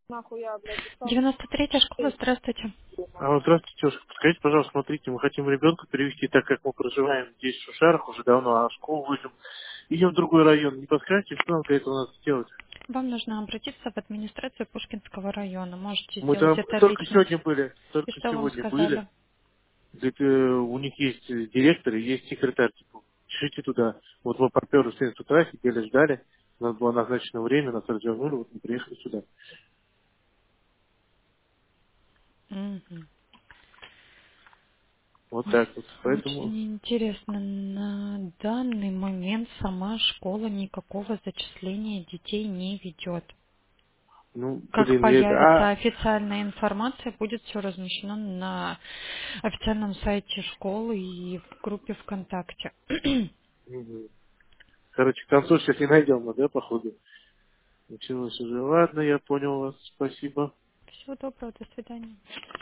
Нахуй я, блядь, устал. 93-я школа, здравствуйте. Здравствуйте, тетушка. Подскажите, пожалуйста, смотрите, мы хотим ребенка перевести, так как мы проживаем здесь, в Шушарах, уже давно, а в школу возим. Идем в другой район. Не подскажете, что нам для этого надо сделать? Вам нужно обратиться в администрацию Пушкинского района. Можете Мы сделать там это только лично. сегодня были, И только что вам сегодня были. сказали? Говорит, у них есть директор и есть секретарь, типа, пишите туда. Вот мы поперлись в 7 утра, сидели, ждали. У нас было назначено время, нас развернули, вот мы приехали сюда. Мгм. Вот Ой, так вот. Поэтому, очень интересно. На данный момент сама школа никакого зачисления детей не ведет. ну, Как блин, я это... появится официальная информация, будет все размещено на официальном сайте школы и в группе ВКонтакте. Мгм. Короче, концов сейчас не найдем мы, да, походу? Началось уже. Ладно, я понял вас. Спасибо. Всего доброго, до свидания.